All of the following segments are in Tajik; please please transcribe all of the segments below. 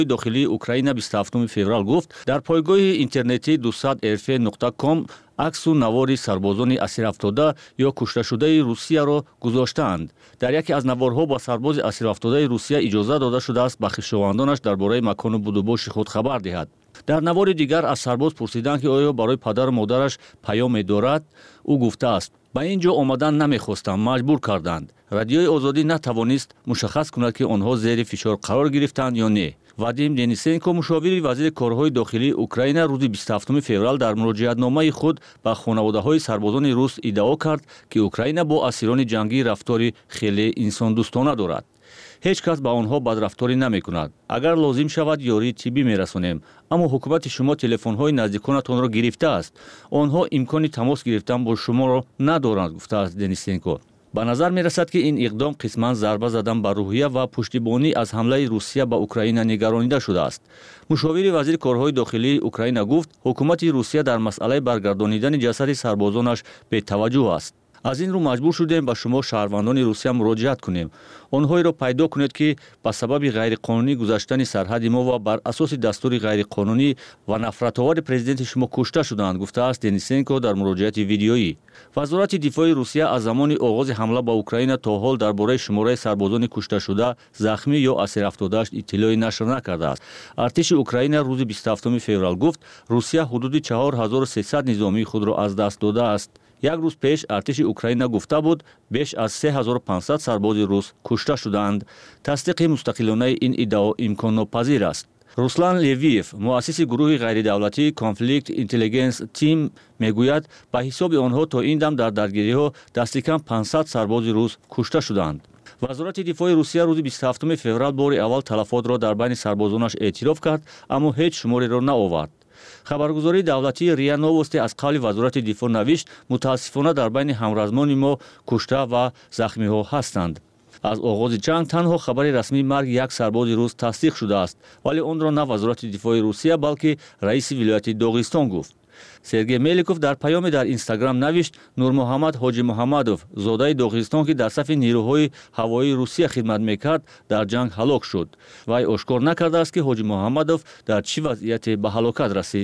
داخلی اوکراین 27 فوریه گفت در پایگاه اینترنتی 200rf.com عکس و نوار سربازان اسیر افتاده یا کشته شده روسیه را گذاشتند. در یکی از نوارها با سرباز اسیر افتاده روسیه اجازه داده شده است به خویشاوندانش درباره مکان بود و باش خود خبر دهد. در نوار دیگر از سرباز پرسیدند که آیا برای پدر و مادرش پیام دارد. او گفته است به اینجا آمدن نمیخواستم، مجبور کردند. رادیوی آزادی نتوانست مشخص کند که آنها زیر فشار قرار گرفتند یا نه. وادیم دنیسنکو مشاور وزیر کارهای داخلی اوکراین روز 27 فوریه در مراجعتنامه خود به خانواده‌های سربازان روس ادعا کرد که اوکراین با اسیران جنگی رفتاری خیلی انسان دوستانه دارد. هیچ کس به آنها بدرفتاری نمی کند. اگر لازم شود یاری طبی می رسانیم. اما حکومت شما تلفن های نزدیکانتان را گرفته است. آنها امکان تماس گرفتن با شما را ندارند، گفته است دنیسنکو. به نظر می رسد که این اقدام قسماً ضربه زدن بر روحیه و پشتیبانی از حمله روسیه به اوکراین نگرانیده شده است. مشاور وزیر کارهای داخلی اوکراین گفت حکومت روسیه در مسئله برگردانیدن جسد سربازانش به توجه است. از این رو مجبور شدیم به شما شهروندان روسیه مراجعت کنیم. آنهایی را پیدا کنید که به سبب غیرقانونی گذشتن سرحد ما و بر اساس دستور غیرقانونی و نفرت‌آور پرزیدنت شما کشته شدند، گفته است دنیسنکو در مراجعت ویدیویی. وزارت دفاع روسیه از زمان آغاز حمله به اوکراین تا حال درباره شماره سربازان کشته شده، زخمی یا اسیر افتاده‌اش اطلاعی نشر نکرده است. ارتش اوکراین روز 27 فوریه گفت روسیه حدود 4300 نظامی خود را از دست داده است. یک روز پیش ارتش اوکراین گفته بود بیش از 3500 سرباز روس کشته شدند. تصدیق مستقلانه این ادعا امکان ناپذیر است. روسلان لیویف، مؤسس گروه غیردولتی کانفلیکت اینتلیجنس تیم، میگوید به حساب آنها تا این دم در درگیری‌ها دست کم 500 سرباز روس کشته شدند. وزارت دفاع روسیه روز 27 فوریه بار اول تلفات را در بین سربازانش اعتراف کرد، اما هیچ شماری را نآورد. خبرگزاری دولتی ریا نووستی از قول وزارت دفاع نوشت متاسفانه در بین همرزمان ما کشته و زخمی ها هستند. از آغاز جنگ تنها خبر رسمی مرگ یک سرباز روس تصدیق شده است، ولی آن را نه وزارت دفاع روسیه بلکه رئیس ولایت داغستان گفت. سرگئی ملیکوف در پیام در اینستاگرام نوشت نور محمد حاجی محمدوف زاده داغستان که در صف نیروهای هوایی روسیه خدمت میکرد در جنگ هلاک شد. وی آشکار نکرده است که حاجی محمدوف در چه وضعیتی به هلاکت رسید.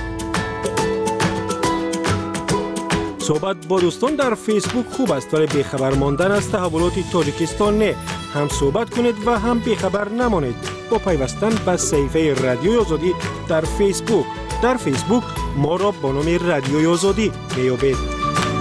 صحبت با دوستان در فیسبوک خوب است، ولی بیخبر ماندن از تحولات تاجیکستان نه. هم صحبت کنید و هم بیخبر نمانید با پیوستن به صفحه رادیوی آزادی در فیسبوک. در فیسبوک ما را با نام رادیوی آزادی میابید.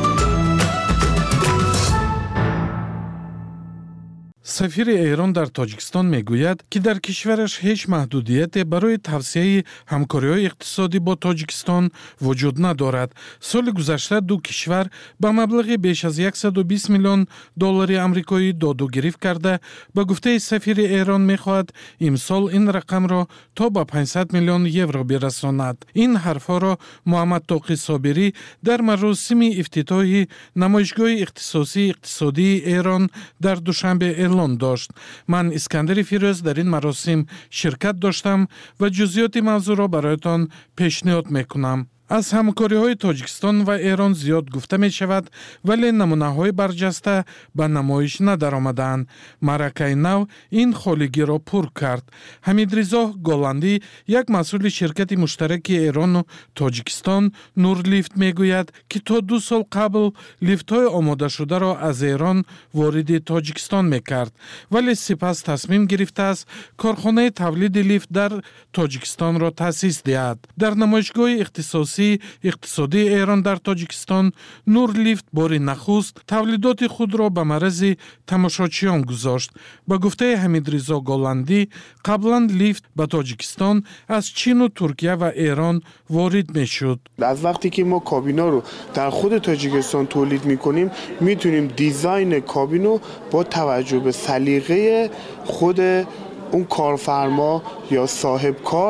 سفیر ایران در تاجیکستان میگوید که در کشورش هیچ محدودیت برای توسعه همکاری‌های اقتصادی با تاجیکستان وجود ندارد. سال گذشته دو کشور به مبلغ بیش از 120 میلیون دلار آمریکایی داد گرفت کرده. به گفته سفیر ایران میخواهد امسال این رقم را تا به 500 میلیون یورو برساند. این حرفها را محمد طاقی صابری در مراسم افتتاحی نمایشگاه اقتصادی ایران در دوشنبه اعلان داشت. من اسکندر فیروز در این مراسم شرکت داشتم و جزئیات موضوع را برایتان پیشنهاد میکنم. از همکاری‌های تاجیکستان و ایران زیاد گفته می شود، ولی نمونه‌های برجسته به نمایش ندارآمدند. معرکه نو این خالیگی را پر کرد. حمیدرضا گلندی، یک مسئول شرکت مشترک ایران و تاجیکستان نور لیفت میگوید که تا 2 سال قبل لیفت‌های آماده شده را از ایران وارد تاجیکستان میکرد، ولی سپس تصمیم گرفته است کارخانه تولید لیفت در تاجیکستان را تأسیس دهد. در نمایشگاه اقتصادی ایران در تاجیکستان نور لیفت بار نخست تولیدات خود را به معرض تماشاچیان گذاشت. با گفته حمیدرضا گلندی قبلا لیفت به تاجیکستان از چین و ترکیه و ایران وارد میشد. از وقتی که ما کابینا رو در خود تاجیکستان تولید میکنیم میتونیم دیزاین کابینو با توجه به سلیقه خود اون کارفرما یا صاحب کار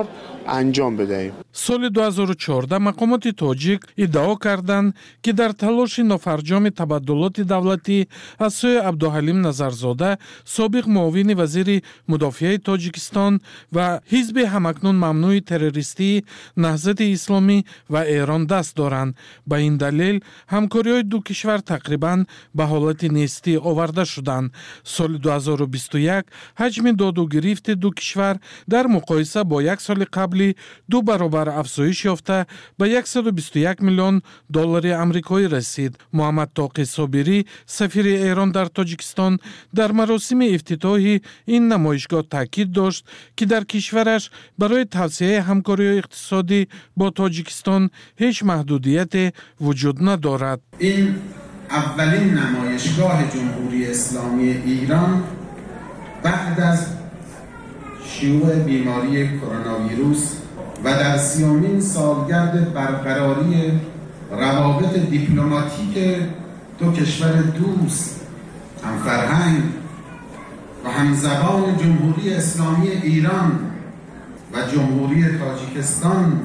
انجام بدهیم. سال 2014 مقامات تاجیک ادعا کردند که در تلاش نافرجام تبادلات دولتی از سوی عبدالحلیم نظرزاده سابق معاون وزیر مدافع تاجیکستان و حزب همکنون ممنوع تروریستی نهضت اسلامی و ایران دست دارند. به این دلیل همکاری‌های دو کشور تقریباً به حالت نیستی آورده شدند. سال 2021 حجم داد و گرفت دو کشور در مقایسه با یک سال قبلی 2 برابر افزایش یافته به $121 میلیون آمریکایی رسید. محمد طاقی صابری سفیر ایران در تاجیکستان در مراسم افتتاحی این نمایشگاه تاکید داشت که در کشورش برای توسعه همکاری اقتصادی با تاجیکستان هیچ محدودیت وجود ندارد. این اولین نمایشگاه جمهوری اسلامی ایران بعد از شیوع بیماری کرونا ویروس و در 30مین سالگرد برقراری روابط دیپلماتیک دو کشور دوست، هم فرهنگ و همزبان جمهوری اسلامی ایران و جمهوری تاجیکستان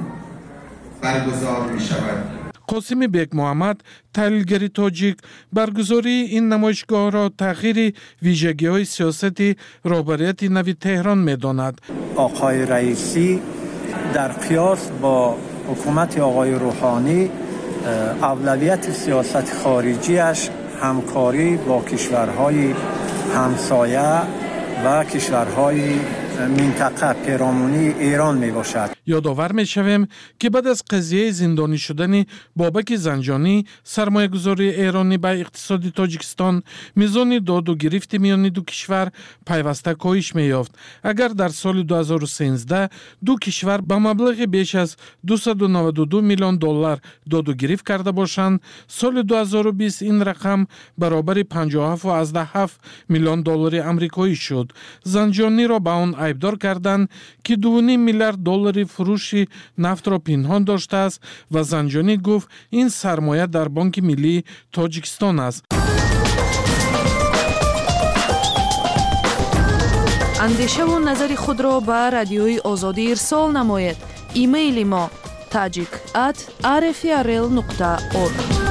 برگزار می شود. قاسم بیگ محمد تحلیلگر تاجیک برگزاری این نمایشگاه را تغییر ویژگی‌های سیاست رهبریت نو تهران می‌داند. آقای رئیسی در قیاس با حکومت آقای روحانی اولویت سیاست خارجیش همکاری با کشورهای همسایه و کشورهای منطقه پیرامونی ایران می باشد. یادآور می شویم که بعد از قضیه زندانی شدن بابک زنجانی سرمایه گذاری ایرانی به اقتصاد تاجیکستان میزان داد و گرفت میان دو کشور پیوسته کاهش می یافت. اگر در سال 2013 دو کشور به مبلغ بیش از $292 میلیون داد و گرفت کرده باشند، سال 2020 این رقم برابر $57.7 میلیون آمریکایی شد. زنجانی را به آن عیبدار کردند که $2.5 میلیارد فروش نفت را پنهان داشته است و زنجانی گفت این سرمایه در بانک ملی تاجیکستان است. اندیشه و نظر خود را به رادیوی آزادی ارسال نمایید. ایمیل ما tajik@rfrl.org.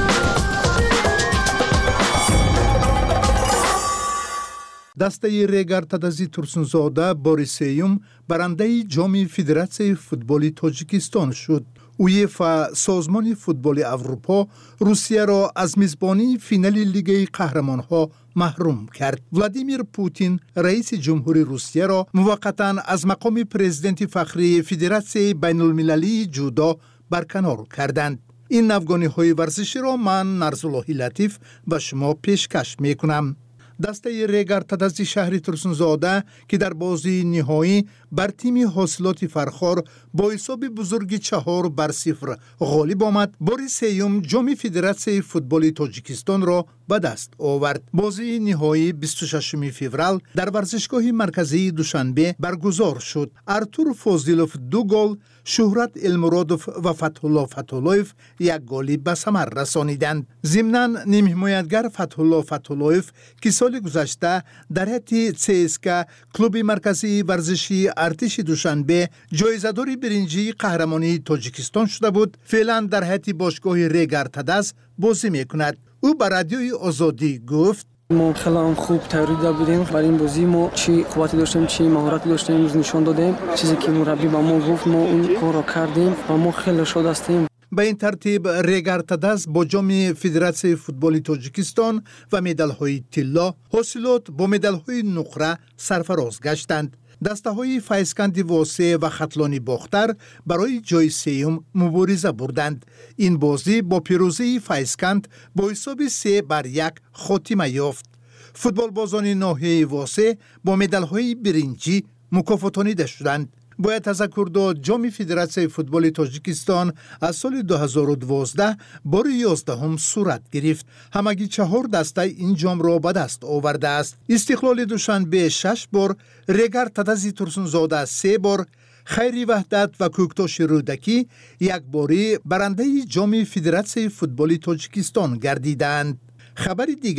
دسته ریگر تدازی ترسونزاده باری سیوم برنده جام فدراسیون فوتبال تاجیکستان شد. اویفا سازمان فوتبال اروپا روسیه را از میزبانی فینال لیگ قهرمانها محروم کرد. ولادیمیر پوتین رئیس جمهوری روسیه را موقتا از مقام پرزیدنت فخری فدراسیون بین المللی جودو برکنار کردند. این افغانی ورزشی را من نرزالله لطیف به شما پیشکش میکنم. دسته ریگر تدازی شهر ترسونزاده که در بازی نهایی بر تیم حاصلات فرخار با حساب بزرگی 4-0 غالب آمد، بار سیوم جام فدراسیون فوتبال تاجیکستان را به دست آورد. بازی نهایی 26 فوریه در ورزشگاه مرکزی دوشنبه برگزار شد. ارتور فاضلوف 2 گل، شهرت المرادوف و فتحالله فتحالله‌یف 1 گل به ثمر رسانیدند. ضمناً نیم حمایتگر فتحالله فتحالله‌یف که سال گذشته در هیئت CSKA کلوب مرکزی ورزشی ارتش دوشنبه جایزه‌دار برنجی قهرمانی تاجیکستان شده بود، فعلا در هیئت باشگاه ریگر تداز بازی میکند. او به رادیوی آزادی گفت ما خیلی خوب تیاری بودیم برای این بازی. ما چی قوتی داشتیم، چی مهارت داشتیم، امروز نشان دادیم. چیزی که مربی با ما گفت ما اون کار را کردیم و ما خیلی شاد هستیم. به این ترتیب ریگر تداز با جام فدراسیون فوتبال تاجیکستان و مدال‌های طلا حاصلات با مدال‌های نقره سرفراز گشتند. دسته های فایسکند واسه و خطلانی باختر برای جای سیوم مبارزه بردند. این بازی با پیروزی فایسکند با حساب 3-1 خاتمه یافت. فوتبال بازان ناحیه واسه با مدال های برنجی مکافاتانیده شدند. باید تذکر داد جام فدراسیون فوتبال تاجیکستان از سال 2012 بار 11 صورت گرفت. همگی 4 دسته این جام را به دست آورده است. استقلال دوشنبه 6 بار، ریگر تدازی ترسونزاده 3 بار، خیری وحدت و کوکتاش رودکی 1 باری برنده جام فدراسیون فوتبال تاجیکستان گردیدند. خبر دیگر،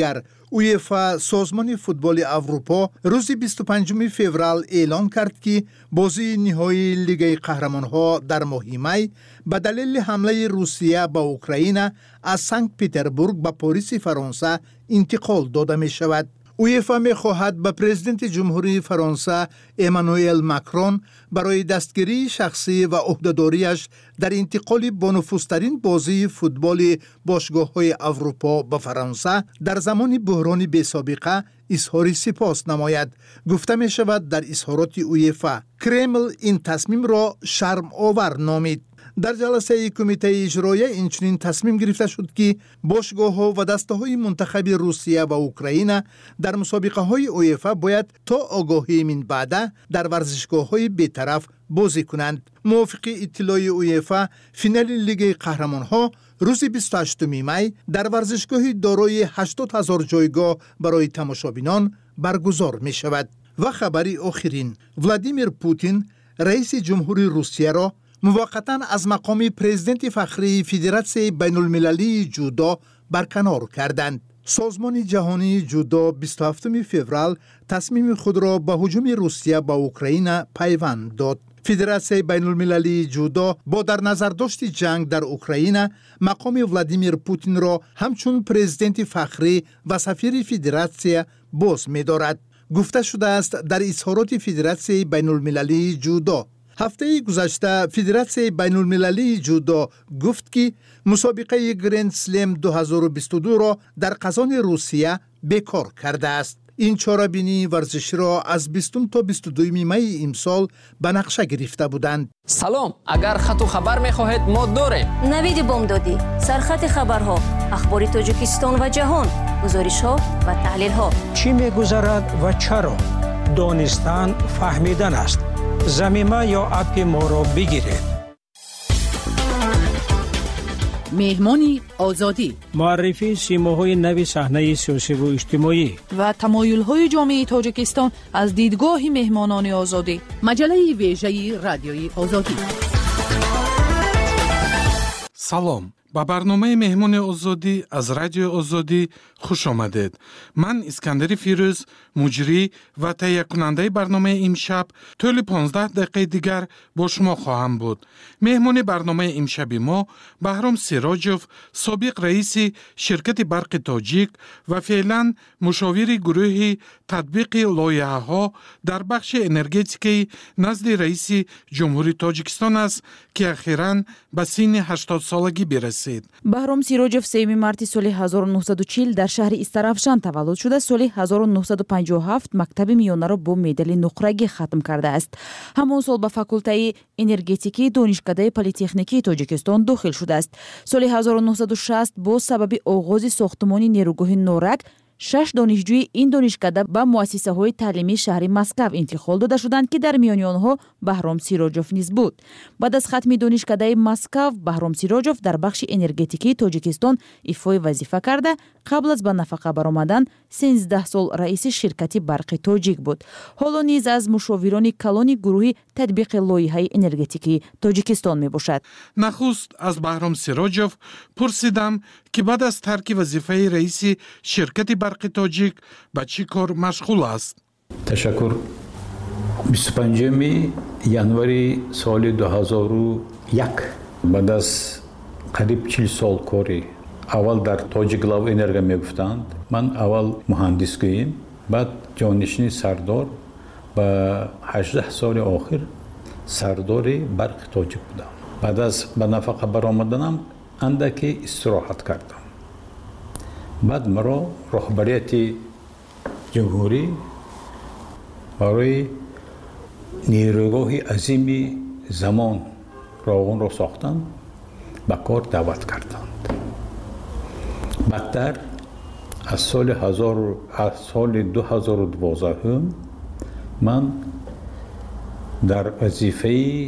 UEFA سازمان فوتبال اروپا روز 25 فوریه اعلان کرد که بازی نهایی لیگ قهرمان‌ها در ماه می به دلیل حمله روسیه به اوکراین از سنت پترزبورگ به پاریس فرانسه انتقال داده می شود. UEFA می خواهد به پرزیدنت جمهوری فرانسه امانوئل ماکرون برای دستگیری شخصی و عهده‌داریش در انتقال با نفوذترین بازی فوتبال باشگاه‌های اروپا به فرانسه در زمان بحران بی‌سابقه اظهار سپاس نماید. گفته می شود در اظهارات UEFA کرمل این تصمیم را شرم آور نامید. در جلسه کمیته اجرایی اینچنین تصمیم گرفته شد که باشگاه‌ها و دسته‌های منتخب روسیه و اوکراین در مسابقه‌های UEFA باید تا آگاهی من بعد در ورزشگاه‌های بی‌طرف بازی کنند. موافق اطلاع UEFA فینال لیگ قهرمان‌ها روز 28 می در ورزشگاهی دارای 80,000 جایگاه برای تماشابینان برگزار می شود. و خبری آخرین، ولادیمیر پوتین رئیس جمهوری روسیه را موقتا از مقام پرزیدنت فخری فدراسیون بین المللی جودو برکنار کردند. سازمان جهانی جودو 27 فوریه تصمیم خود را به هجوم روسیه به اوکراین پیوند داد. فدراسیون بین المللی جودو با در نظر داشت جنگ در اوکراین مقام ولادیمیر پوتین را همچون پرزیدنت فخری و سفیر فدراسیون باز می دارد. گفته شده است در اظهارات فدراسیون بین المللی جودو. هفته گذشته فدراسیون بین المللی جودو گفت که مسابقه گرند سلم 2022 را در قزان روسیه بیکار کرده است. این چاره‌بینی ورزشی را از 20 تا 22 می امسال به نقشه گرفته بودند. سلام، اگر خط و خبر می‌خواهید ما داریم. نوید بامدادی، سرخط خبرها، اخبار تاجیکستان و جهان، گزارش‌ها و تحلیل‌ها. چی می‌گذرد و چرا؟ دانستن فهمیدن است. زمینه یا اپ ما را بگیرید. مهمانی آزادی، معرفی سیماهای نوی صحنه سیاسی و اجتماعی و تمایل‌های جامعه تاجیکستان از دیدگاه مهمانان آزادی. مجله ویژه رادیوی آزادی. سلام، با برنامه مهمان آزادی از رادیو آزادی خوش آمدید. من اسکندر فیروز، مجری و تهیه کننده برنامه امشب طول 15 دقیقه دیگر با شما خواهم بود. مهمان برنامه امشب ما بهرام سیراجوف، سابق رئیس شرکت برق تاجیک و فعلا مشاور گروه تطبیق لایحه‌ها در بخش انرژتیکی نزد رئیس جمهوری تاجیکستان است که اخیراً به سن 80 سالگی برسید. بهرام سیراجوف 3 مارت سال 1940 در شهر استرافشان تولد شده. سال 1957 مکتب میانه با مدال نقرگی ختم کرده است. همان سال به فاکولته انرژتیکی دانشکده پلی‌تکنیکی تاجیکستان داخل شده است. سال 1960 با سبب آغاز ساختمان نیروگاه نورک 6 دانشجوی این دانشکده به مؤسسه های تعلیمی شهر مسکو انتقال داده شدند که در میان آنها بهرام سیراجوف نیز بود. بعد از ختم دانشکده مسکو، بهرام سیراجوف در بخش انرژتیکی تاجیکستان ایفای وظیفه کرده. قبل از به نفقه برآمدن 13 سال رئیس شرکت برق تاجیک بود. حالا نیز از مشاوران کلان گروه تطبیق لایحه انرژتیکی تاجیکستان می باشد. نخست از بهرام سیراجوف پرسیدم که بعد از ترک وظیفه رئیس شرکت برق تاجیک به چی کار مشغول است؟ تشکر. 25 январи سال 2001 بعد از قریب 40 سال کاری اول در تاجیک لاو انرژی میگفتند. من اول مهندس گویم، بعد جانشین سردار و 18 سال آخر سردار برق تاجیک بودم. بعد از به نفقه برآمدنم اندکی استراحت کردم. بعد مرا رهبریت جمهوری برای نیروگاه عظیم زمان راغون را ساختند، به کار دعوت کردند. بعدتر از سال 2012 من در وظیفه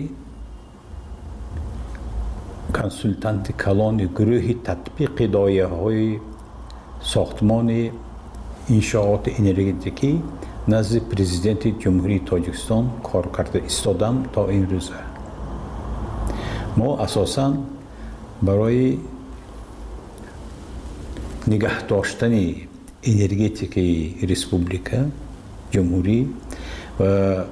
کنسولتانت کلان گروه تطبیق لایحه‌های ساختمان انشاءات انرژتیکی نزد پرزیدنت جمهوری تاجیکستان کار کرده ایستادم تا این روزه. ما اساساً برای نگه داشتن энергетикаи республика ҷумҳурӣ ва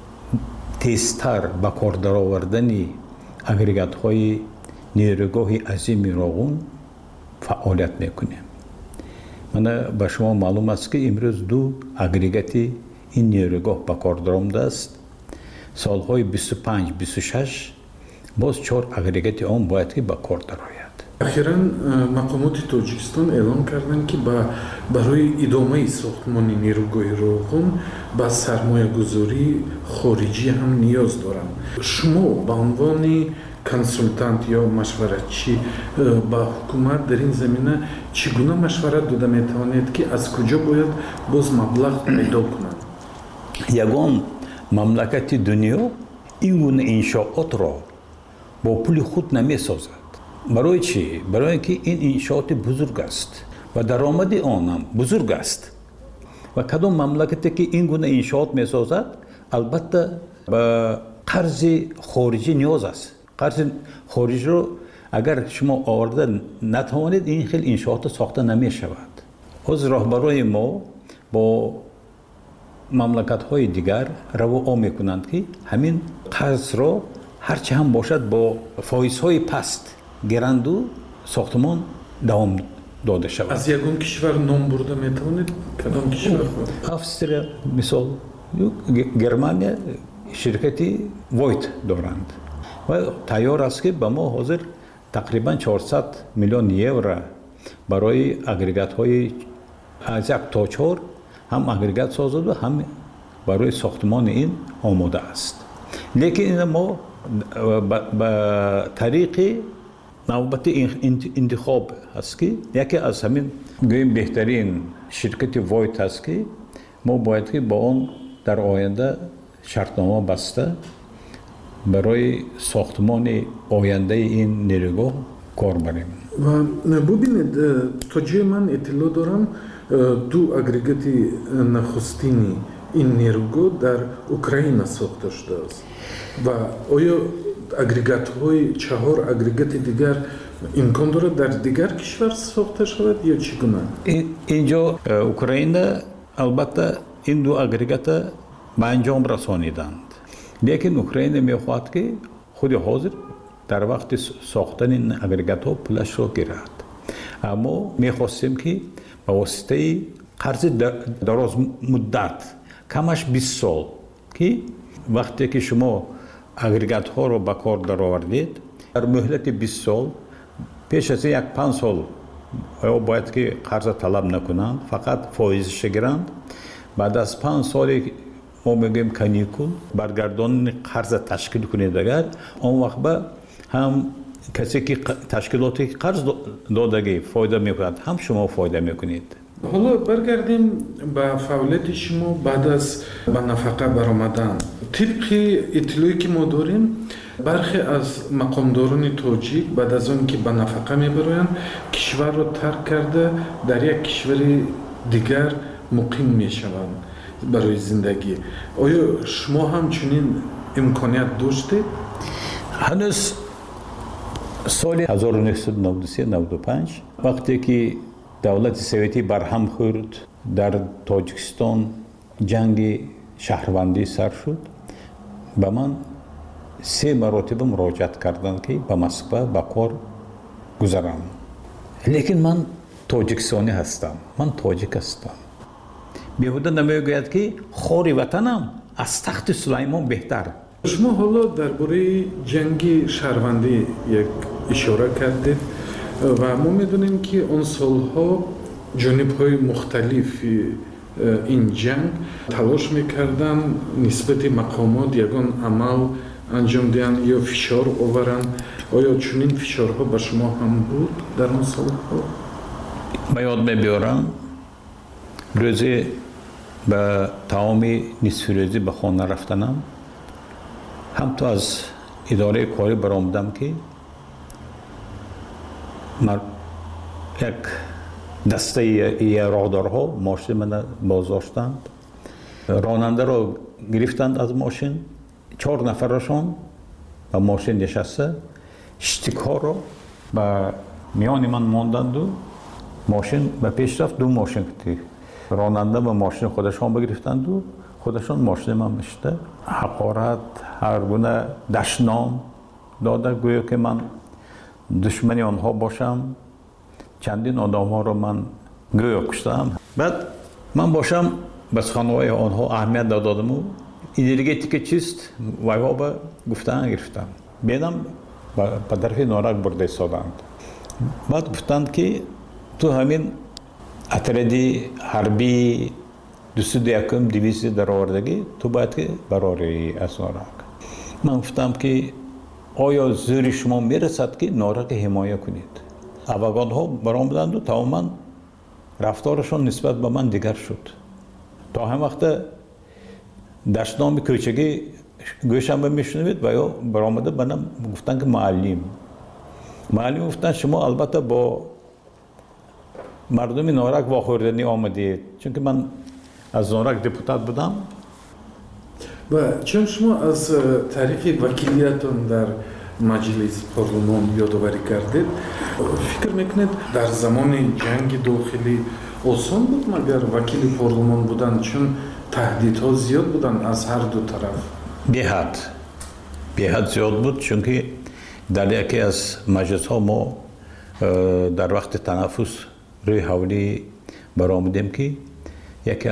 тезтар ба кор даровардани агрегатҳои нейрогоҳи азими роғун фаъолият мекунем. мана ба шумо маълум аст ки имрӯз 2 агрегати ин нейрогоҳ ба кор даромадааст. солҳои 25-26 боз 4 агрегати он бояд ки ба кор дарояд. ахиран мақомоти тоҷикистон эълон карданд ки барои идомаи сохтмони нейрогоҳи роғун ба сармоягузории хориҷӣ ҳам ниёз доранд. шумо ба унвони консултант ё машваратчӣ ба ҳукумат дар ин замина чӣ гуна машварат дода метавонед ки аз куҷо бояд боз маблағ пайдо кунанд? ягон мамлакати дунё ин гуна иншоотро бо пули худ намесозад. барои чӣ? барое ки ин иншооти бузург аст ва даромади он ҳам бузург аст. ва кадом мамлакате ки ин гуна иншоот месозад албатта ба қарзи хориҷӣ ниёз аст. қарзи хориҷиро агар шумо оварда натавонед ин хел иншоото сохта намешавад. ҳозир роҳбарои мо бо мамлакатҳои дигар равоо мекунанд ки ҳамин қарзро ҳарчи ҳам бошад бо фоизҳои паст гиранду сохтмон давом дода шавад. аз ягон кишвар ном бурда метавонед? кадом кишвар? австрия мисол, германия ширкати войт доранд ва тайёр аст ки ба мо ҳозир тақрибан 400 миллион евро барои агрегатҳои аз 1 то 4 ҳам агрегат созад ва ҳам барои сохтмони ин омода аст. лекин ина мо ба тариқи навбати интихоб ҳаст ки яке аз ҳамин гӯем беҳтарин ширкати войт ҳаст ки мо бояд ки бо он дар оянда шартнома баста барои сохтмони ояндаи ин нейрогоҳ кор барем. ва бубинед то ҷои ман иттилоъ дорам 2 агрегати нахустини ин нейрогоҳ дар Украина сохта шудааст. ва оё агрегатҳои 4 агрегати дигар имкон дорад дар дигар кишвар сохта шавад ё чӣ гуна? инҷо Украина албатта ин 2 агрегата ба анҷом расониданд. лекин Украина мехоҳад ки худи ҳозир дар вақти сохтани агрегатҳо пулашро гирад. аммо мехостем ки ба воситаи қарзи дарозмуддат камаш 20 сол ки вақте ки шумо агрегатҳоро ба кор даровардед дар муҳлати 20 сол пеш аз 1-5 сол бояд ки қарза талаб накунанд, фақат фоизиша гиранд. баъд аз 5 соли мо мегӯем каникул баргардонини қарза ташкил кунед агар он вақт ба ҳам касе ки ташкилоте ки қарз додагӣ фоида мекунад ҳам шумо фоида мекунед. ҳоло баргардем ба фаъолияти шумо баъд аз ба нафақа баромадан. тибқи иттилоъе ки мо дорем бархе аз мақомдорони тоҷик баъд аз он ки ба нафақа мебароянд кишварро тарк карда дар як кишвари дигар муқим мешаванд барои зиндагӣ. оё шумо ҳам чунин имконият доштед? ҳанӯз соли 1993-95 вақте ки давлати советӣ барҳам хӯрд дар тоҷикистон ҷанги шаҳрвандӣ сар шуд, ба ман 3 маротиба муроҷиат карданд ки ба Москва ба кор гузарам. лекин ман тоҷикистонӣ ҳастам, ман тоҷик ҳастам. беҳуда намегӯяд ки хори ватанам аз тахти Сулаймон беҳтар. шумо ҳоло дар бораи ҷанги шаҳрвандӣ як ишора кардед ва мо медонем ки он солҳо ҷонибҳои мухталифи ин ҷанг талош мекарданд нисбати мақомот ягон амал анҷом диҳанд ё фишор оваранд. оё чунин фишорҳо ба шумо ҳам буд дар он солҳо? ба ёд мебиёрам рӯзе ба таоми нисфирӯзӣ ба хона рафтанам ҳамто аз идораи корӣ баромадам ки як дастаи роҳдорҳо мошини мана боздоштанд, ронандаро гирифтанд аз мошин, 4 нафарашон ба мошин нишаста штикҳоро ба миёни ман монданду ماشین به پیش رفت. 2 ماشین که راننده و ماشین خودشان بگرفتند و خودشان ماشین من میشته. حقارت، هر گونه دشنام داده، گویا که من دشمنی آنها باشم. چندین آدم ها رو من گویا کشتم. بعد من باشم بس خانواده آنها اهمیت دادم و انرژیتیک چیست وایوا به گفتن گرفتم. بیدم به طرف نارک برده ایستادند. بعد گفتند که تو همین اتردی حربی 201 دیویزی در آوردگی تو باید که براری از نارک. من گفتم که آیا زور شما میرسد که نارک حمایه کنید؟ افغان ها برآمدند و تماما رفتارشان نسبت به من دیگر شد. تا هم وقت دشنام کوچگی گوشم میشنوید و یا برآمده بنام گفتن که معلم گفتن شما البته با مردم نارک واخوردنی آمدید، چون که من از نارک دپوتات بودم. و چون شما از تاریخ وکیلیتون در مجلس پارلمان یادآوری کردید، فکر میکنید در زمان جنگ داخلی آسان بود مگر وکیل پارلمان بودن، چون تهدیدها زیاد بودن از هر دو طرف؟ بی‌حد زیاد بود، چون که در یکی از مجلس ها ما در وقت تنفس روی حولی برآمدیم که یکی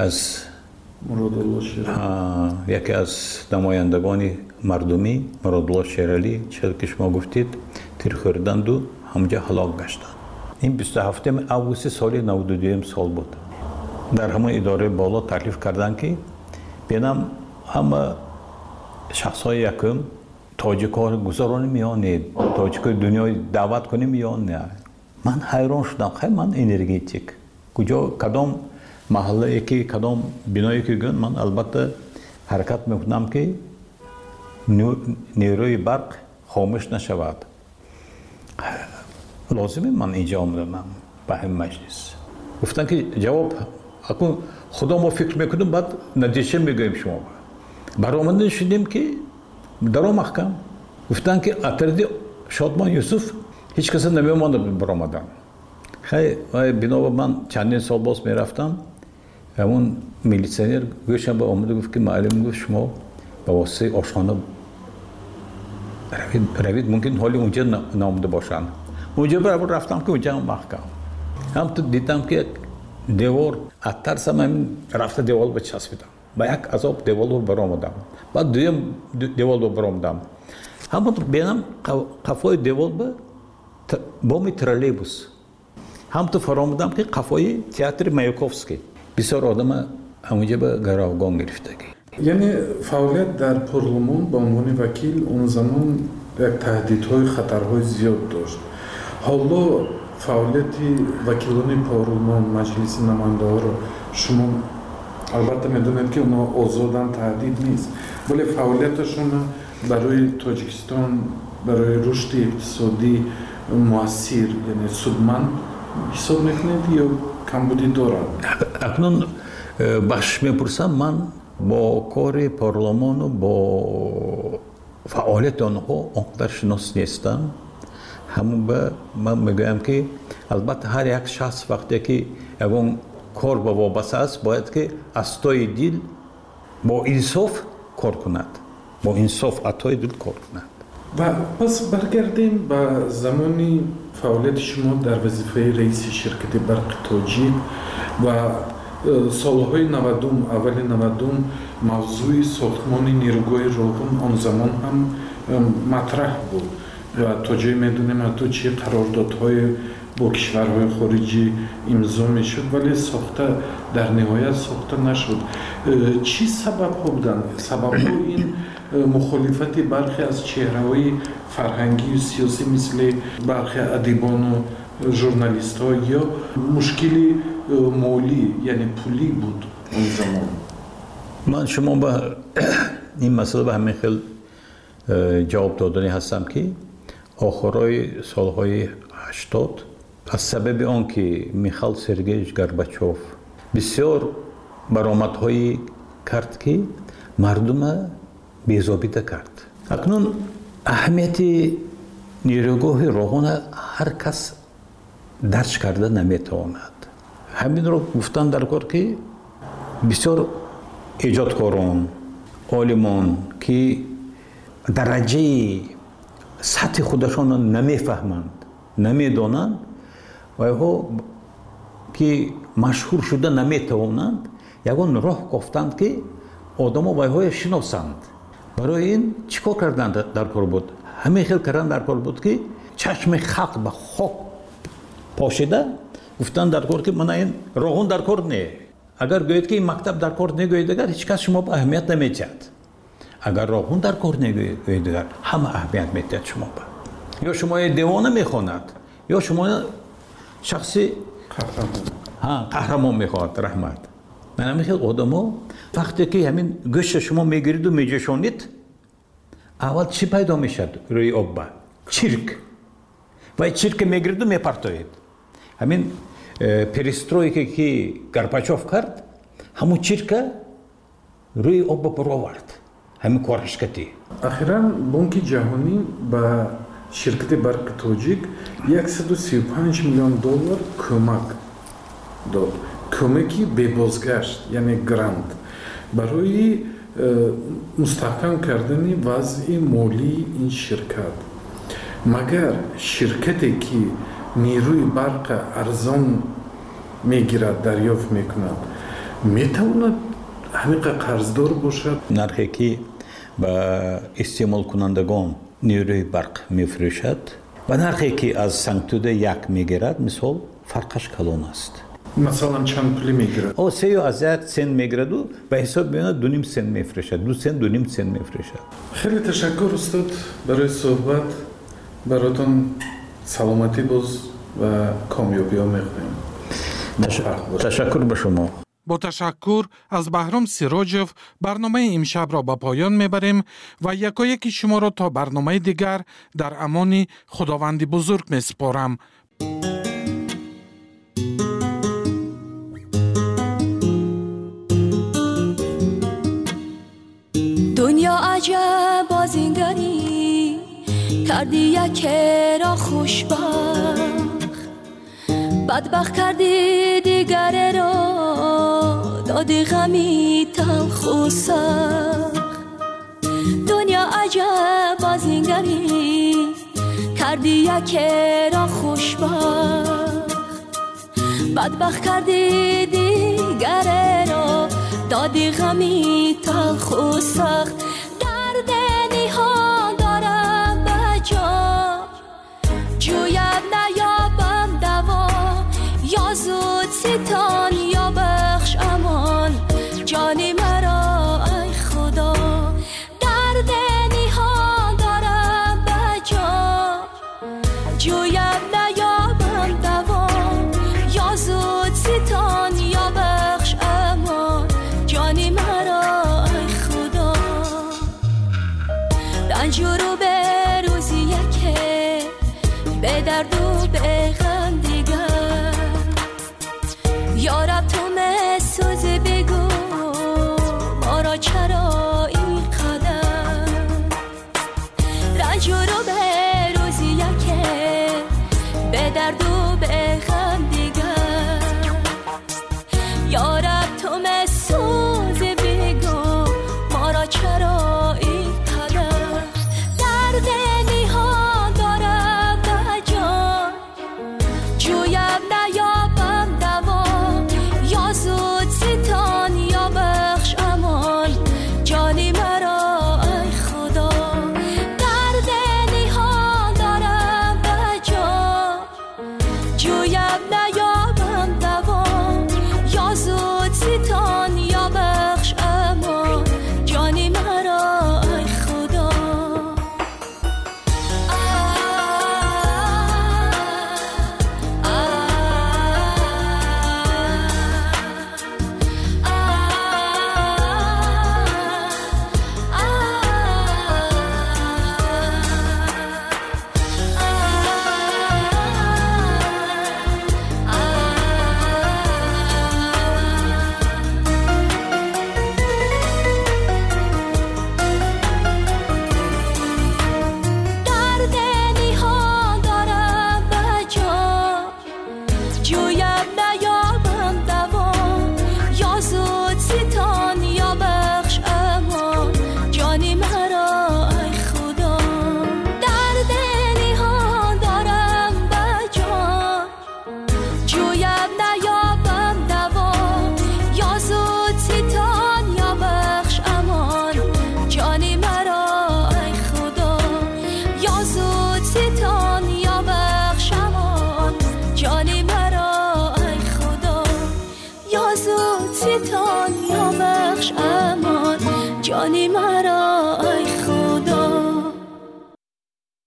از نمایندگان مردمی مرادالله شیرعلی چیزی که شما گفتید تیر خوردند و همونجا هلاک گشتند. این 27 آگوست سال 92 سال بود. در همه اداره بالا تکلیف کردند که بینم همه شخصای یکم تاجیک‌ها گذرانی میانید، تاجیک‌های دنیای دعوت کنیم یا نه. من حیران شدم، خیلی من انرژیتیک کجا کدام محله که کدام بنایی که گن من البته حرکت میکنم که نیروی برق خاموش نشود. لازمه من اینجا آمدم به همین مجلس. گفتن که جواب اکنون خدا ما فکر میکنیم بعد نتیجه میگویم شما. برآمده شدیم که در محکم گفتن که اتردی شادمان یوسف هیچ کسی نمی‌مانده برآمدن. خیلی بنا من چندین سال باز میرفتم، همون میلیسیونر گوشم به آمده گفت که معلم گفت شما به واسطه آشخانه روید، ممکن حالی اونجا نامده باشن. اونجا برابر رفتم که اونجا محکم. هم تو دیدم که دیوار اترسم من رفته دیوار به چسبیدم. با یک عذاب دیوار رو برآمدم. بعد دویم دیوار رو برآمدم. همون بینم قفای دیوار به بامی ترالیبوس. هم تو فرامودم که قفای تئاتر مایاکوفسکی. بسیار آدم همونجا به گروگان گرفتگی. یعنی فعالیت در پارلمان به عنوان وکیل اون زمان یک تهدیدهای خطرهای زیاد داشت. حالا فعالیت وکیلان پارلمان مجلس نماینده ها رو شما البته میدونید که اونا آزادن، تهدید نیست، ولی فعالیتشون برای تاجیکستان برای رشد اقتصادی مؤثر یعنی سودمند حساب میکنید یا کمبودی دارن؟ اکنون بخش میپرسم، من با کار پارلمان و با فعالیت آنها آنقدر شناس نیستم. همون به من میگویم که البته هر یک شخص وقتی که اون کار با وابسته است باید که از تای دل با انصاف کار کند، با انصاف عطای دل کار کند. و پس برگردیم به زمانی فعالیت شما در وظیفه رئیس شرکت برق تاجیک و سالهای 90 اول 90 موضوع ساختمان نیروگاه راغون آن زمان هم مطرح بود و تا جایی میدونیم حتی چه قراردادهای با کشورهای خارجی امضا میشد ولی ساخته در نهایت ساخته نشد. چی سبب ها بودن؟ سبب ها این مخالفت برخی از چهره‌های فرهنگی و سیاسی مثل برخی ادیبان و ژورنالیست ها یا مشکلی مالی یعنی پولی بود اون زمان؟ من شما به این مسئله به همین خیلی جواب دادنی هستم که آخرای سالهای 80 از سبب آن که میخائیل سرگییویچ گورباچوف بسیار برآمدهایی کرد که مردم بی‌ضابطه کرد. اکنون اهمیت نیروگاه راغون هر کس درک کرده نمیتواند. همین رو گفتن در کار که بسیار ایجادکاران، عالمان که درجه سطح خودشان را نمیفهمند، نمیدانند و ها که مشهور شده نمیتوانند، یگان راه گفتند که آدم ها های شناسند. برای این چیکار کردند در کار بود؟ همه خیلی کردن در کار بود که چشم خلق به خاک پاشیده گفتن در کار که من این راهون در کار نه. اگر گوید که این مکتب در کار نگوید دیگر هیچ کس شما به اهمیت نمیدهد. اگر راهون در کار نگوید دیگر همه اهمیت میدهد شما به. یا شما دیوانه میخواند یا شما شخصی قهرمان میخواد. رحمت. من میخواد آدما وقتی که همین گوشت شما میگیرید و میجوشانید اول چی پیدا میشد روی آب؟ چرک. و چرک میگیرید و میپرتوید. همین پریسترویکی که گرباچوف کرد همون چرک روی آب برو آورد. همین کارش کردی. اخیراً بانک جهانی به شرکت برق تاجیک 135 میلیون دلار کمک داد. کمکی به بازگشت یعنی گرانت برای مستحکم کردن وضع مالی این شرکت. مگر شرکتی که نیروی برق ارزان میگیرد دریافت میکند میتواند همین قرضدار باشد؟ نرخی که به استعمال کنندگان نیروی برق میفروشد و نرخی که از سنگتوده یک میگیرد مثال فرقش کلان است. مثلا چند پولی میگیرد؟ او 3 از 1 سنت میگیرد و به حساب میاد 2.5 سنت میفروشد. 2 سنت 2.5 سنت میفروشد. خیلی تشکر استاد برای صحبت. براتون سلامتی باز و کامیابی ها میخوایم. تشکر به شما. با تشکر از بهرام سیراجوف برنامه امشب را به پایان میبریم و یکایک شما را تا برنامه دیگر در امان خداوند بزرگ میسپارم. دنیا عجب بازینگری کردی یکی را خوشبخت، بدبخت کردی دیگر را دادی غمی تلخ و سخت. دنیا عجب بازینگری کردی یکی را خوشبخت، بدبخت کردی دیگر را دادی غمی تلخ و سخت. درد نهان دارم به جا جویم نیابم دوا، یا زود ستان یا بخش امان جانی مرا ای خدا. درد نهان دارم به جا جویم نیابم دوا، یا زود ستان یا بخش امان جانی مرا ای خدا. رنج رو به روزی که به درد و به غم دیگر، یا رب تو مسوز بگو ما را چرا این قدر. رنج رو به روزی که به درد و به غم دیگر، یا رب تو مسوز بگو ما را چرا این قدر. درد